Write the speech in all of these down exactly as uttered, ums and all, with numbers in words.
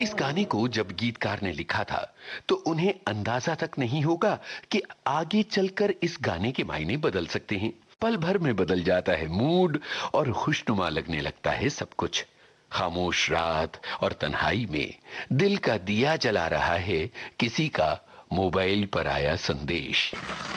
इस गाने को जब गीतकार ने लिखा था तो उन्हें अंदाजा तक नहीं होगा कि आगे चलकर इस गाने के मायने बदल सकते हैं। पल भर में बदल जाता है मूड और खुशनुमा लगने लगता है सब कुछ। खामोश रात और तन्हाई में दिल का दिया जला रहा है किसी का मोबाइल पर आया संदेश।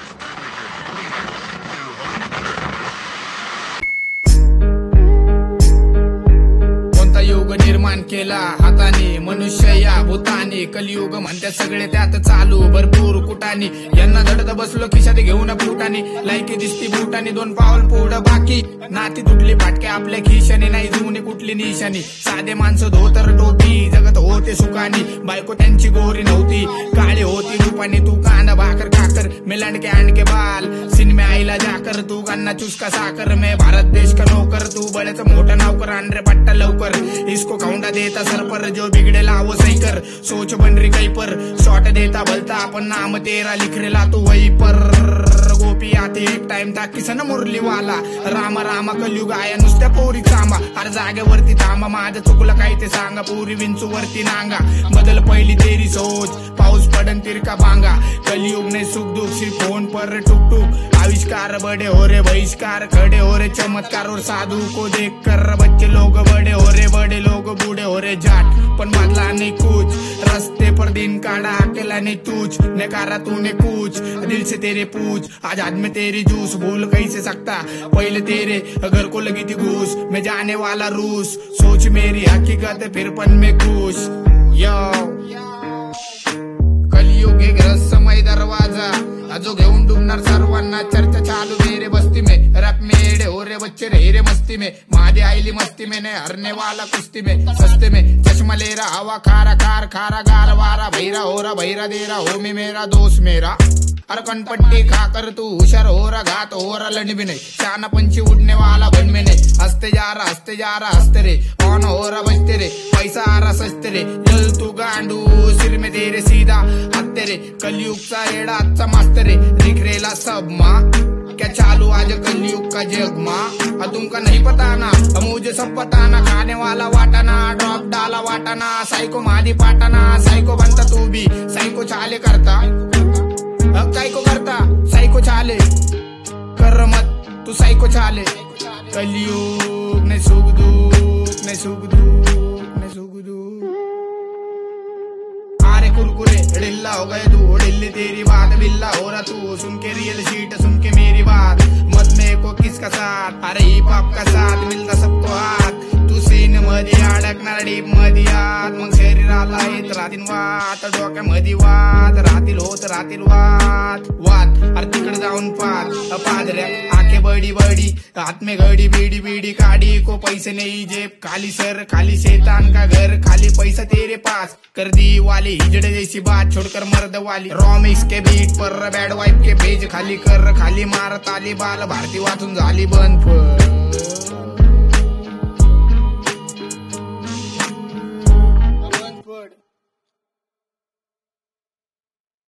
युग निर्माण केला हाताने मनुष्य या भूताने, कलियुग म्हणते सगळे त्यात चालू भरपूर कुटानी, यांना धडत बसलो खिशात घेऊन फुटानी, लायकी दिसती बुटानी दोन पावल पुढं बाकी, नाती तुटली फाटके आपल्या खिशाने, नाही जुने कुठली निशाणी, साधे माणसं धोतर टोपी जगत होते सुखानी, बायको त्यांची गोरी नव्हती काळी होती रूपानी, तू कांदा भाकर काकर मिलांड के आणके बाल सिनेमे आईला जाकर, तू गन्ना चुसका साकर मैं भारत देश का नौकर, तू बळ्याचं मोठं नावकर आणरे पट्टा लवकर, इसको काउंडा देता सर पर जो बिगड़ेला वो सही कर, सोच बन रही कहीं पर शॉट देता भलता अपन नाम तेरा लिख रेला तू वही पर, गोपी आते एक टाइम था किसन मुरली वाला, रामा रामा कलयुग आया नुसत्या पोरी चांबा, अरे जागेवरती थांबा माझं चुकलं काय ते सांगा, पुरी विंचू वरती नांगा, बदल पहिली तेरी सोच पाऊस पडन तिरका बांगा, कलयुग ने सुख दुख सी फोन पर टुक टुक, आविष्कार बड़े हो रे बहिष्कार खड़े हो रे चमत्कार, और साधु को देख कर बच्चे लोग बड़े हो रे बड़े लोग बूढ़े हो रे जाट, पण बदला नहीं कुछ, रास्ते पर दिन काढ़ा अकेला नहीं तुझ, नकारा तूने कुछ दिल से तेरे पूछ, आजाद में तेरी जूस भूल कैसे सकता पहले तेरे घर को लगी थी घूस, मैं जाने वाला रूस, सोच मेरी हकीकत फिर पन में खुश, यो कलयुग एक रहस्यमय दरवाजा, जो घेऊन डुबणार सर्वांना, चर्चा चालू मेरे बस्ती में, रप मेरे हो रे बच्चे रे रे मस्ती में, महादे आईली मस्ती में, ने हरने वाला कुश्ती में, सस्ते में चश्मा ले रहा हवा खारा कार खारा गार वारा, भैरा हो रहा भैरा दे रहा हो मैं मेरा दोस्त मेरा, अरे कनपट्टी खाकर तू हुशार हो रहा घात हो रहा लड़ भी नहीं, चाना पंछी उड़ने वाला बन में नहीं, हंसते जा रहा हंसते जा रहा हंसते रे, ऑन हो रहा बचते रे, पैसा आ रहा सस्ते रे, जल तू गांडू सिर में तेरे सीधा हत्ते रे, कलयुग चा रेडा अच्छा मास्टर रे, दिख रेला सब माँ क्या चालू आज कलयुग का जग माँ, तुमका नहीं पता ना मुझे सब पता ना, खाने वाला वाटाना ड्रॉप डाला वाटाना, साइको मादी पाटाना, साइको बनता तू भी साइको चाले करता, अब साइको करता साइको चाले कर मत तू साइको चाले, कलयुग ने सुख दुख ने सुख दुख ने सुख दुख, आरे कुरकुरे ढिल्ला हो गए तू ढिल्ली तेरी बात बिल्ला हो रहा तू, सुन के रियल शीट सुन के मेरी बात मत में को किसका साथ, अरे हिप हॉप का साथ मिलता सबको हाथ, तू सीन मध्ये अडकणार डीप मध्ये आत, मग शरीराला येत राहतील वात, डोक्यामध्ये वाद राहतील होत राहतील वाद वाद, अरे तिकडे जाऊन पाद पादऱ्या आखे बडी बडी हाथ में घडी बीडी बीडी काडी को पैसे नहीं जेब खाली सर खाली शैतान का घर खाली पैसा तेरे पास, कर दी वाली हिजड़े जैसी बात छोड़कर मर्द वाली, रॉमिक्स के बीट पर बैड वाइफ के पेज खाली कर खाली मार ताली बाल भारती वाचून झाली बंद।